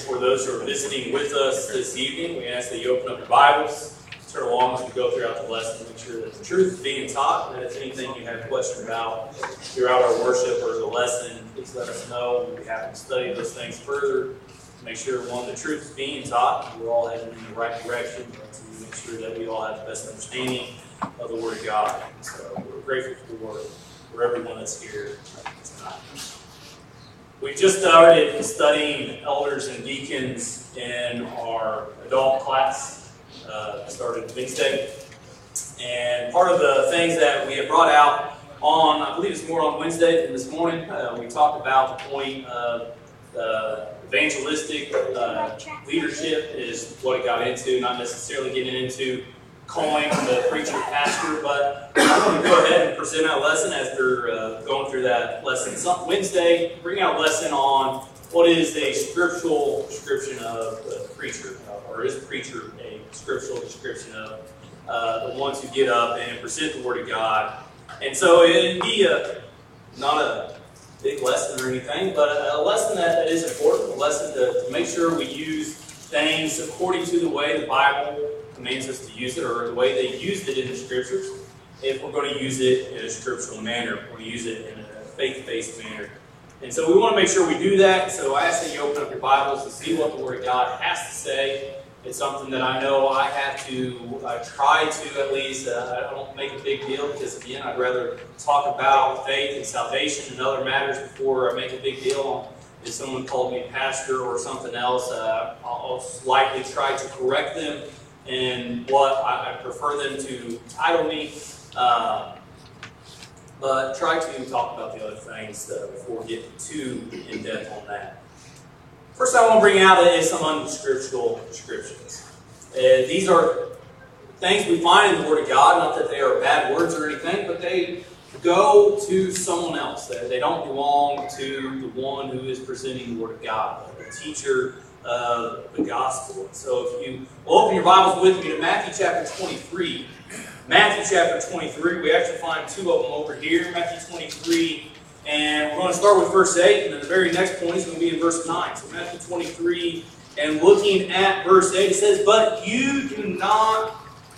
for those who are visiting with us this evening. We ask that you open up your Bibles, turn along as we go throughout the lesson, make sure that the truth is being taught, and if anything you have a question about throughout our worship or the lesson, please let us know. We'll be happy to study those things further, to make sure, one, the truth is being taught, and we're all heading in the right direction, but to make sure that we all have the best understanding of the Word of God. So we're grateful for everyone that's here tonight. We just started studying elders and deacons in our adult class. Started Wednesday. And part of the things that we have brought out on, I believe it's more on Wednesday than this morning, we talked about the point of evangelistic leadership is what it got into, not necessarily getting into calling the preacher pastor, but I'm going to go ahead and present our lesson as they're going through that lesson. Wednesday, bring out a lesson on what is a scriptural description of the preacher, or is a preacher a scriptural description of the ones who get up and present the Word of God. And so it'd be not a big lesson or anything, but a lesson that is important, a lesson to make sure we use things according to the way the Bible commands us to use it, or the way they used it in the Scriptures, if we're going to use it in a scriptural manner, if we're going to use it in a faith-based manner. And so we want to make sure we do that. So I ask that you open up your Bibles to see what the Word of God has to say. It's something that I know I have to try to at least, I don't make a big deal because, again, I'd rather talk about faith and salvation and other matters before I make a big deal on if someone called me pastor or something else. I'll likely try to correct them in what I prefer them to title me, but try to talk about the other things before getting too in-depth on that. First I want to bring out is some unscriptural descriptions. These are things we find in the Word of God, not that they are bad words or anything, but they go to someone else. They don't belong to the one who is presenting the Word of God, the teacher of the gospel. So if you will open your Bibles with me to Matthew chapter 23. Matthew chapter 23, we actually find two of them over here, Matthew 23, and we're going to start with verse 8, and then the very next point is going to be in verse 9. So Matthew 23, and looking at verse 8, it says, "But you do not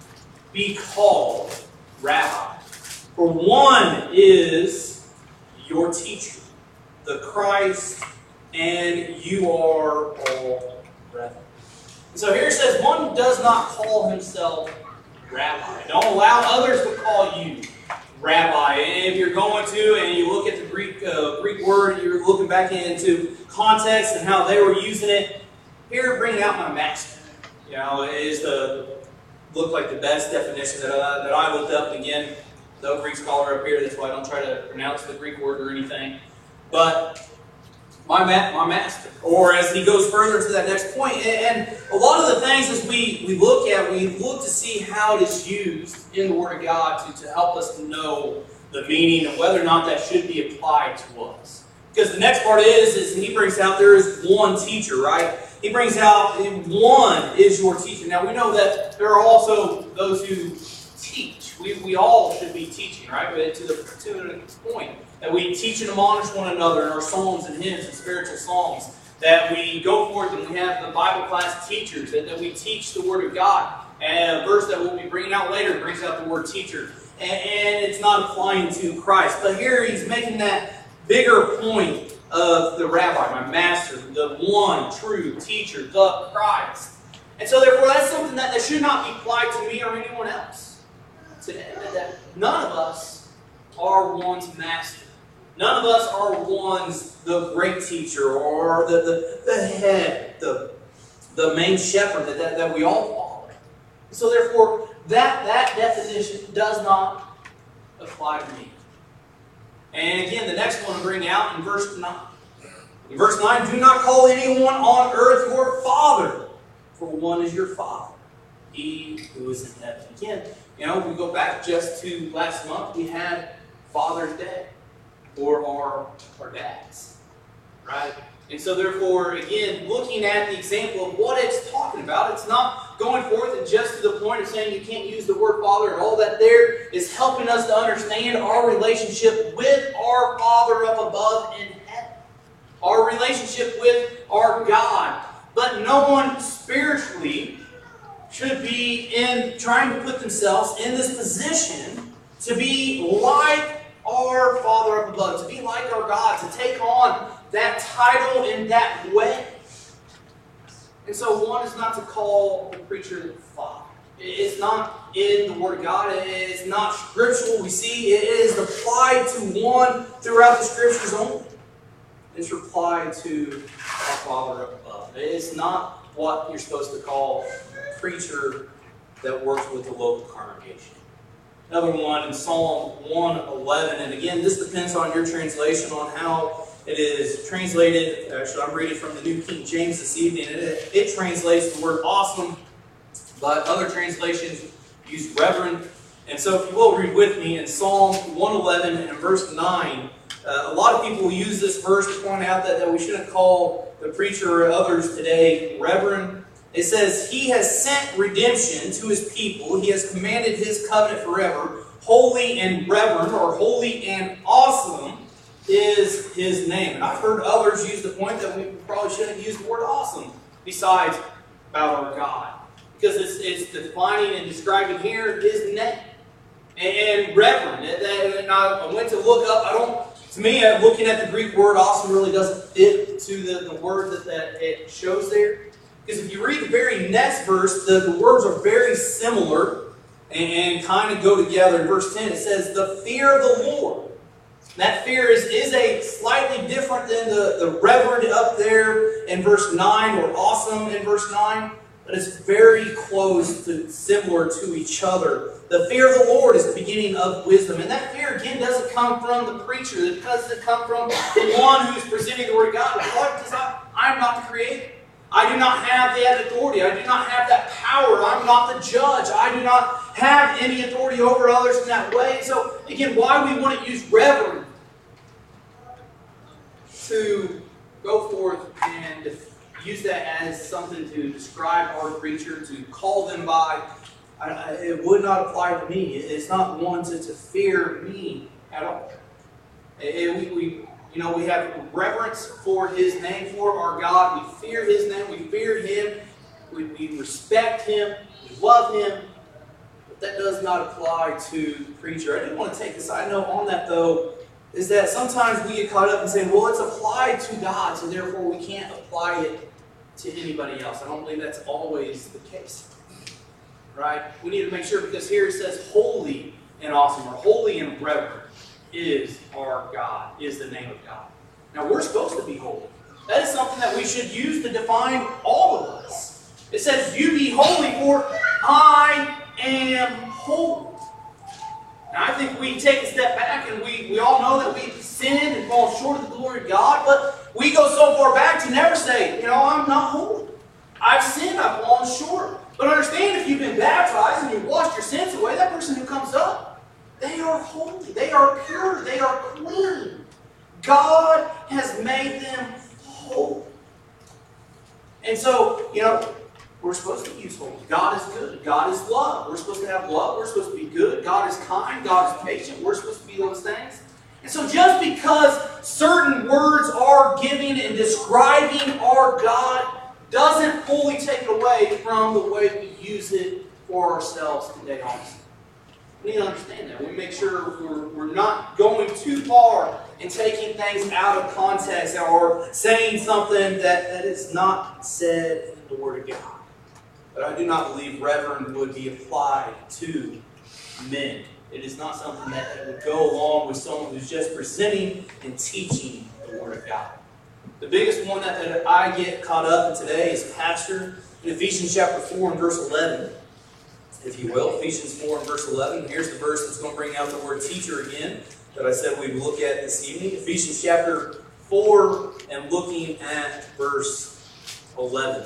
be called rabbi, for one is your teacher, the Christ, and you are all brethren." And so here it says, one does not call himself rabbi. Don't allow others to call you rabbi. And if you're going to, and you look at the Greek word, you're looking back into context and how they were using it, here bringing out my master. You know, it is look like the best definition that I looked up. And again, no Greek scholar up here, that's why I don't try to pronounce the Greek word or anything. But my master. Or as he goes further to that next point, and a lot of the things as we look to see how it is used in the Word of God to help us to know the meaning and whether or not that should be applied to us. Because the next part is he brings out there is one teacher, right? He brings out one is your teacher. Now we know that there are also those who teach. We all should be teaching, right? But to the point that we teach and admonish one another in our psalms and hymns and spiritual songs, that we go forth and we have the Bible class teachers, that we teach the Word of God. And a verse that we'll be bringing out later brings out the word teacher. And it's not applying to Christ. But here he's making that bigger point of the rabbi, my master, the one true teacher, the Christ. And so therefore that's something that should not be applied to me or anyone else today. That none of us are one's master. None of us are one's the great teacher or the head, the main shepherd that we all follow. So therefore, that definition does not apply to me. And again, the next one to bring out in verse 9. In verse 9, "Do not call anyone on earth your father, for one is your Father, he who is in heaven." Again, we go back just to last month, we had Father's Day. Or our dads, right? And so therefore, again, looking at the example of what it's talking about, it's not going forth and just to the point of saying you can't use the word Father and all that there is helping us to understand our relationship with our Father up above in heaven. Our relationship with our God. trying to put themselves in this position to be like our Father up above, to be like our God, to take on that title in that way. And so one is not to call the preacher Father. It's not in the Word of God. It's not scriptural. We see it is applied to one throughout the Scriptures only. It's applied to our Father up above. It's not what you're supposed to call a preacher that works with the local congregation. Another one in Psalm 111, and again, this depends on your translation, on how it is translated. Actually, I'm reading from the New King James this evening, and it translates the word awesome, but other translations use reverend. And so if you will read with me in Psalm 111 and verse 9, a lot of people use this verse to point out that we shouldn't call the preacher or others today reverend. It says, He has sent redemption to His people. He has commanded His covenant forever. Holy and reverend, or holy and awesome, is His name. And I've heard others use the point that we probably shouldn't use the word awesome besides about our God, because it's defining and describing here His name. And reverend. And I went to look up. To me, looking at the Greek word awesome really doesn't fit to the word that it shows there. Because if you read the very next verse, the words are very similar and kind of go together. In verse 10, it says, the fear of the Lord. That fear is a slightly different than the reverend up there in verse 9, or awesome in verse 9. But it's very close to similar to each other. The fear of the Lord is the beginning of wisdom. And that fear, again, doesn't come from the preacher. It doesn't come from the one who's presenting the Word of God. Because I'm not the creator. I do not have that authority. I do not have that power. I'm not the judge. I do not have any authority over others in that way. So, again, why we wouldn't use reverend to go forth and use that as something to describe our preacher, to call them by, it would not apply to me. It's not one to fear me at all. We have reverence for His name, for our God. We fear His name. We fear Him. We respect Him. We love Him. But that does not apply to the preacher. I did want to take a side note on that, though, is that sometimes we get caught up in saying, well, it's applied to God, so therefore we can't apply it to anybody else. I don't believe that's always the case. Right? We need to make sure, because here it says holy and awesome, or holy and reverend is our God, is the name of God. Now, we're supposed to be holy. That is something that we should use to define all of us. It says, you be holy, for I am holy. Now, I think we take a step back, and we all know that we've sinned and fallen short of the glory of God, but we go so far back to never say, I'm not holy. I've sinned, I've fallen short. But understand, if you've been baptized and you've washed your sins away, that person who comes up, they are holy, they are pure, they are clean. God has made them holy. And so, we're supposed to use holy. God is good. God is love. We're supposed to have love. We're supposed to be good. God is kind. God is patient. We're supposed to be those things. And so just because certain words are giving and describing our God doesn't fully take away from the way we use it for ourselves today also. We need to understand that. We make sure we're not going too far in taking things out of context or saying something that is not said in the Word of God. But I do not believe reverend would be applied to men. It is not something that would go along with someone who's just presenting and teaching the Word of God. The biggest one that I get caught up in today is pastor. In Ephesians chapter 4 and verse 11, if you will, Ephesians 4 and verse 11. Here's the verse that's going to bring out the word teacher again that I said we would look at this evening. Ephesians chapter 4 and looking at verse 11.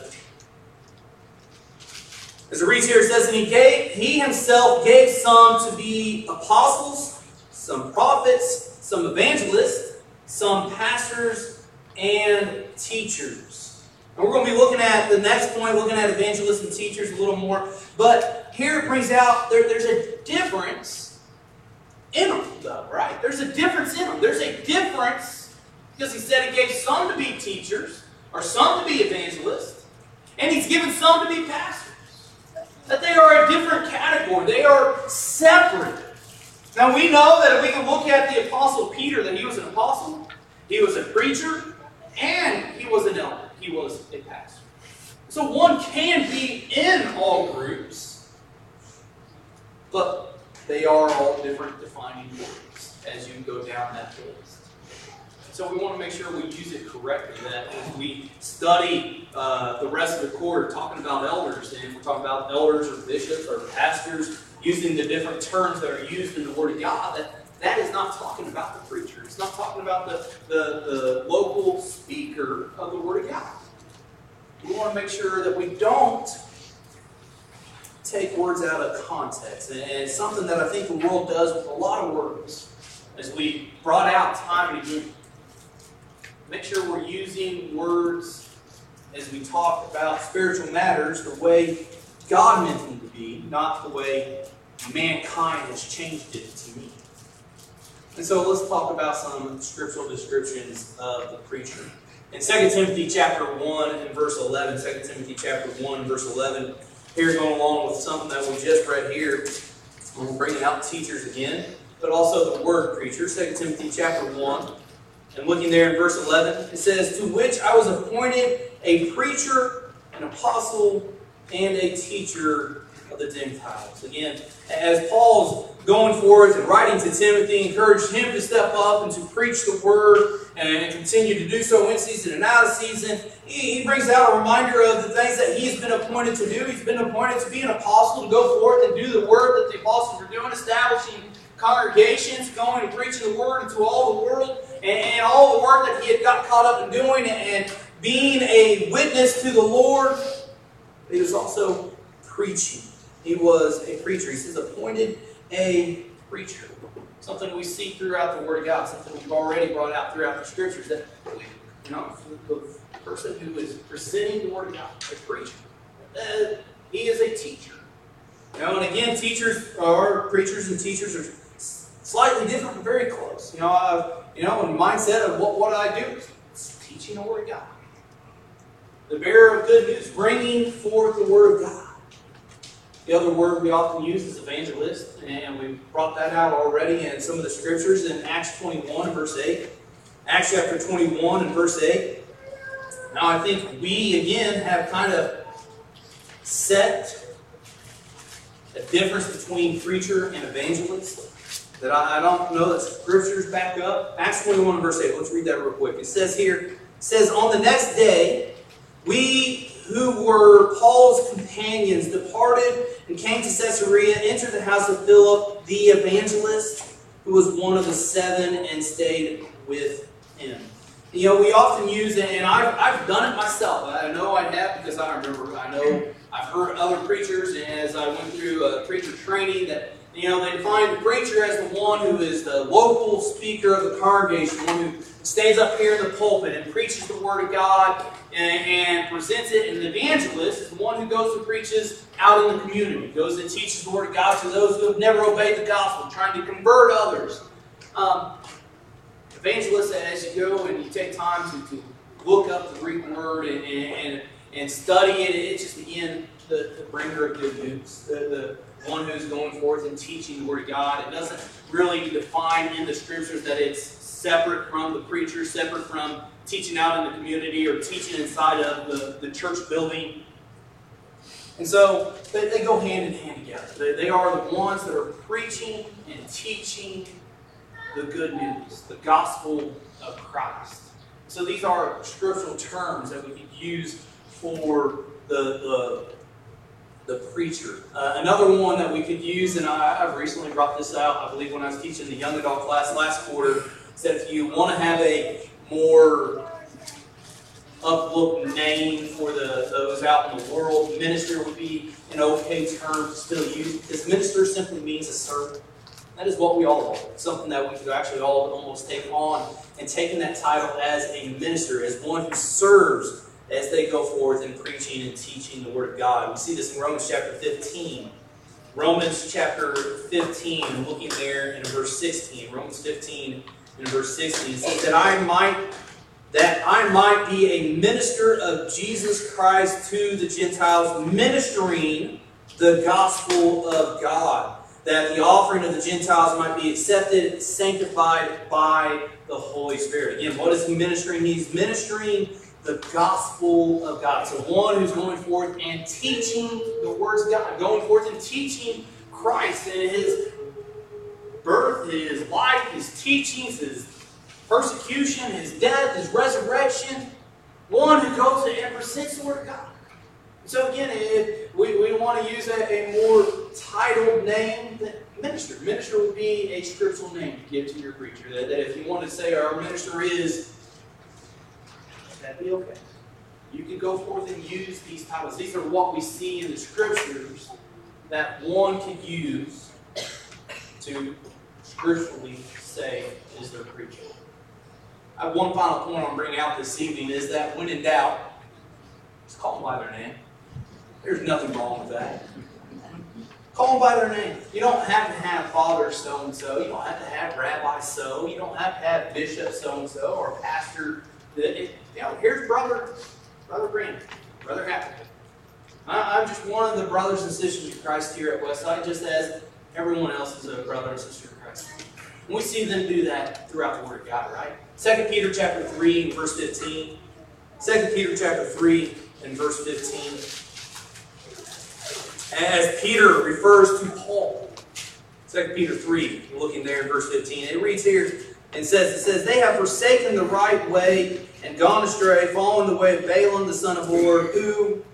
As it reads here, it says, and he himself gave some to be apostles, some prophets, some evangelists, some pastors, and teachers. And we're going to be looking at the next point, looking at evangelists and teachers a little more. But here it brings out there's a difference in them, though, right? There's a difference in them. There's a difference because he said he gave some to be teachers, or some to be evangelists, and he's given some to be pastors. That they are a different category. They are separate. Now we know that we can look at the Apostle Peter, that he was an apostle, he was a preacher, and he was an elder. He was a pastor. So one can be in all groups, but they are all different defining words as you go down that list. So we want to make sure we use it correctly, that as we study the rest of the quarter talking about elders, and if we're talking about elders or bishops or pastors, using the different terms that are used in the Word of God, that is not talking about the preacher. It's not talking about the local speaker of the Word of God. We want to make sure that we don't take words out of context. And it's something that I think the world does with a lot of words, as we brought out time and again. Make sure we're using words as we talk about spiritual matters the way God meant them to be, not the way mankind has changed it to be. And so let's talk about some scriptural descriptions of the preacher. In 2 Timothy chapter 1 and verse 11, 2 Timothy chapter 1 and verse 11, here going along with something that we just read here, we're bringing out teachers again, but also the word preacher. 2 Timothy chapter 1, and looking there in verse 11, it says, "To which I was appointed a preacher, an apostle, and a teacher of the Gentiles." Again, as Paul's going forth and writing to Timothy, encouraged him to step up and to preach the word and continue to do so in season and out of season, he brings out a reminder of the things that he has been appointed to do. He's been appointed to be an apostle, to go forth and do the work that the apostles were doing, establishing congregations, going and preaching the word into all the world, and all the work that he had got caught up in doing, and being a witness to the Lord. He was also preaching. He was a preacher. He says, appointed a preacher. Something we see throughout the Word of God, something we've already brought out throughout the Scriptures, that the person who is presenting the Word of God, a preacher, he is a teacher. And again, preachers and teachers are slightly different, but very close. In the mindset of what I do, it's teaching the Word of God. The bearer of good news, bringing forth the Word of God. The other word we often use is evangelist, and we brought that out already in some of the scriptures in Acts 21 and verse 8. Acts chapter 21 and verse 8. Now I think we, again, have kind of set a difference between preacher and evangelist that I don't know that scriptures back up. Acts 21 verse 8. Let's read that real quick. It says here, on the next day, we who were Paul's companions departed and came to Caesarea, entered the house of Philip, the evangelist, who was one of the 7, and stayed with him. We often use it, and I've done it myself. I know I have because I know I've heard other preachers, and as I went through preacher training, that they define the preacher as the one who is the local speaker of the congregation, the one who stays up here in the pulpit and preaches the Word of God and presents it. And the evangelist is the one who goes and preaches out in the community, goes and teaches the Word of God to those who have never obeyed the gospel, trying to convert others. Evangelist, as you go and you take time to look up the Greek word and study it, it's just again the bringer of good news, the one who's going forth and teaching the Word of God. It doesn't really define in the Scriptures that it's separate from the preacher, separate from teaching out in the community or teaching inside of the church building. And so they go hand in hand together. They are the ones that are preaching and teaching the good news, the gospel of Christ. So these are scriptural terms that we could use for the preacher. Another one that we could use, and I've recently brought this out, I believe when I was teaching the young adult class last quarter, said if you want to have a more uplook name for those out in the world, minister would be an okay term to still use, because minister simply means a servant. That is what we all are. It's something that we could actually all almost take on, and taking that title as a minister, as one who serves as they go forth in preaching and teaching the Word of God. We see this in Romans chapter 15. Romans chapter 15, looking there in verse 16. Romans 15 in verse 16. It says that I might be a minister of Jesus Christ to the Gentiles, ministering the gospel of God, that the offering of the Gentiles might be accepted, sanctified by the Holy Spirit. Again, what is he ministering? He's ministering the gospel of God. So one who's going forth and teaching the words of God, going forth and teaching Christ and his birth, his life, his teachings, his persecution, his death, his resurrection. One who goes and presents the word of God. So again, we want to use a more titled name than minister. Minister would be a scriptural name to give to your preacher. That if you want to say our minister is, that'd be okay. You can go forth and use these titles. These are what we see in the scriptures that one could use to scripturally say is their preacher. I have one final point I'm bringing out this evening is that when in doubt, just call them by their name. There's nothing wrong with that. Call them by their name. You don't have to have Father so-and-so. You don't have to have Rabbi so. You don't have to have Bishop so-and-so or Pastor. Here's Brother Brandon, Brother Happy. I'm just one of the brothers and sisters of Christ here at Westside, just as everyone else is a brother and sister of Christ. And we see them do that throughout the Word of God, right? 2 Peter chapter 3 and verse 15. 2 Peter chapter 3 and verse 15. As Peter refers to Paul. 2 Peter 3, looking there in verse 15. It reads here and says, they have forsaken the right way and gone astray, following the way of Balaam the son of Beor, who...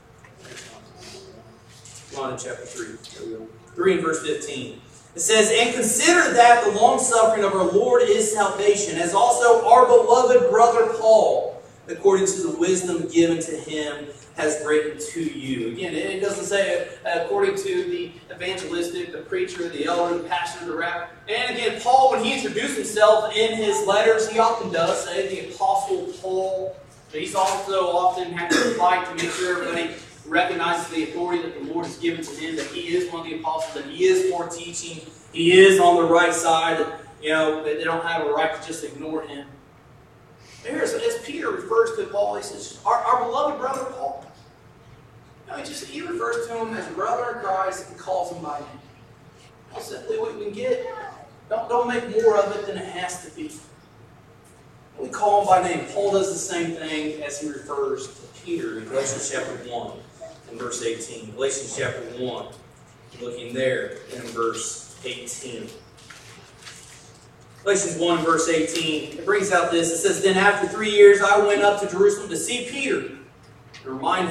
Come on in chapter 3. There we go. 3 and verse 15. It says, and consider that the long-suffering of our Lord is salvation, as also our beloved brother Paul, according to the wisdom given to him, has written to you. Again, it doesn't say according to the evangelistic, the preacher, the elder, the pastor, the rabbi. And again, Paul, when he introduced himself in his letters, he often does say the Apostle Paul. But he's also often had to fight to make sure everybody recognizes the authority that the Lord has given to him, that he is one of the apostles, that he is for teaching, he is on the right side, that they don't have a right to just ignore him. As Peter refers to Paul, he says, our beloved brother Paul. He refers to him as brother in Christ and calls him by name. How simply we can get. Don't make more of it than it has to be. We call him by name. Paul does the same thing as he refers to Peter in Galatians chapter 1 and verse 18. Galatians chapter 1, looking there in verse 18. Galatians 1 verse 18, it brings out this. It says, then after 3 years I went up to Jerusalem to see Peter, to remain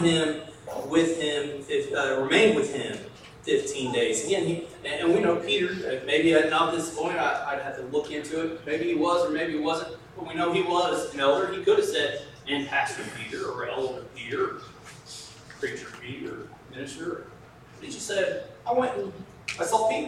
with him 15 days. Again, and we know Peter, maybe not at this point, I'd have to look into it. Maybe he was or maybe he wasn't, but we know he was an elder. He could have said, and Pastor Peter, or Elder Peter, or Preacher Peter, or Minister. He just said, I went and I saw Peter.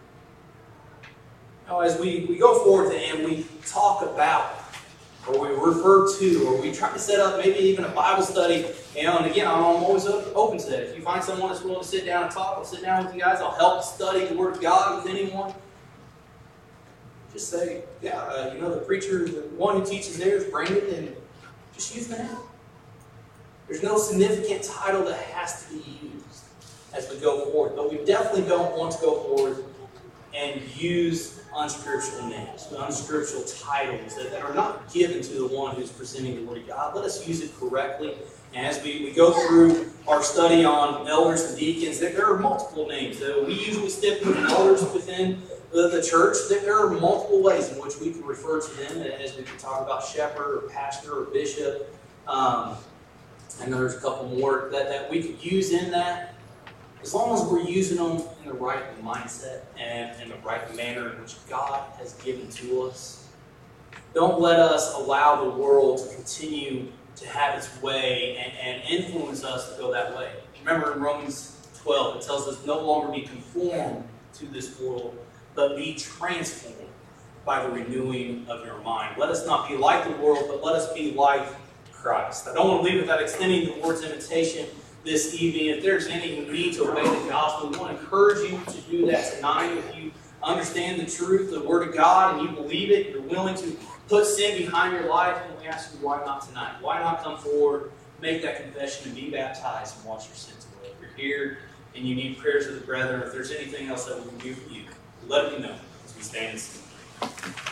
Now, as we go forward and we talk about, or we refer to, or we try to set up maybe even a Bible study, and again, I'm always open to that. If you find someone that's willing to sit down and talk, I'll sit down with you guys. I'll help study the Word of God with anyone. Just say, the preacher, the one who teaches there is Brandon, and just use the name. There's no significant title that has to be used as we go forward, but we definitely don't want to go forward and use unscriptural names, unscriptural titles that are not given to the one who's presenting the Word of God. Let us use it correctly. And as we go through our study on elders and deacons, there are multiple names. We usually stick with elders within the church. There are multiple ways in which we can refer to them, as we can talk about shepherd or pastor or bishop. I know there's a couple more that we could use in that. As long as we're using them in the right mindset and in the right manner in which God has given to us. Don't let us allow the world to continue to have its way and influence us to go that way. Remember in Romans 12, it tells us no longer be conformed to this world, but be transformed by the renewing of your mind. Let us not be like the world, but let us be like Christ. I don't want to leave without extending the Lord's invitation this evening. If there's any who need to obey the gospel, we want to encourage you to do that tonight. If you understand the truth, the Word of God, and you believe it, you're willing to put sin behind your life, and we ask you, why not tonight? Why not come forward, make that confession, and be baptized and wash your sins away? If you're here and you need prayers of the brethren, or if there's anything else that we can do for you, let me know as we stand and sing.